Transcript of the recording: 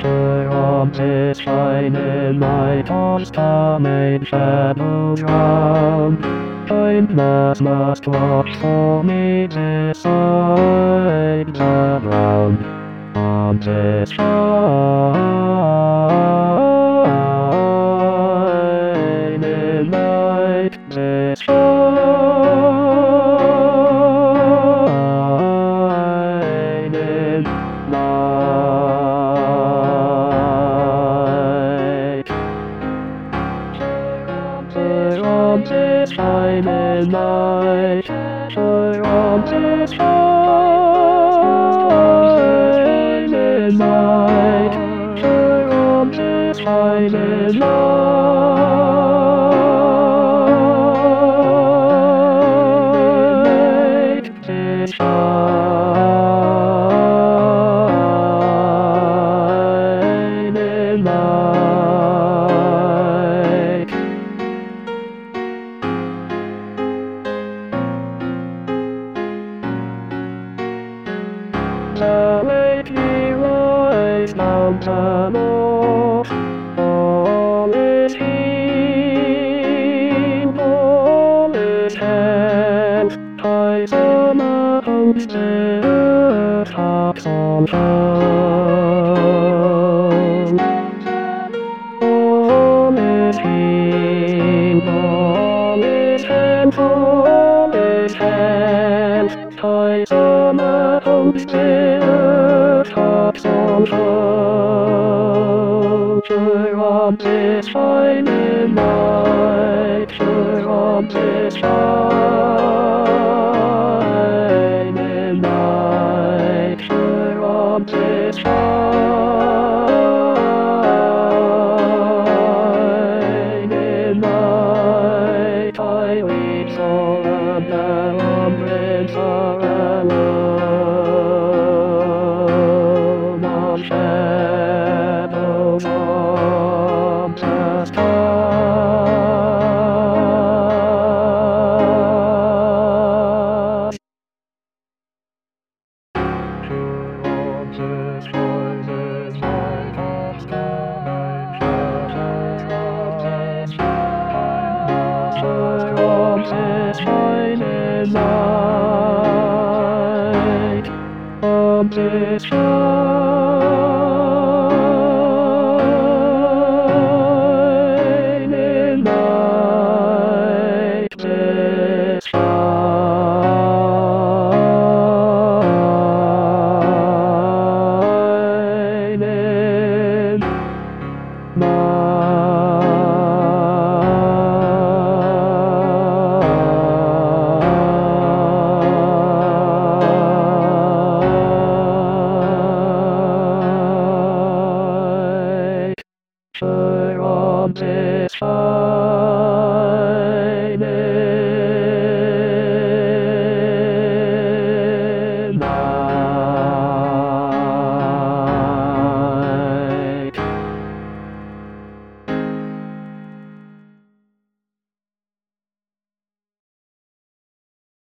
From this shining light on star-made shadows round, kindness must watch for me beside the ground. On this shining light, this shining light. On this shining light, on this shining light, on this shining light, this shining light. The lake lies down the north, all is healed, all is health. High summer homestead, harps on home. All is healed, all is health, all is health. High summer homestead, harps on home. Sure on this shining light, sure on this shining light, sure on this shining light. I weep for the umbrage are alone on shadows of the sky. On this shining light of starlight, on this shining light, on this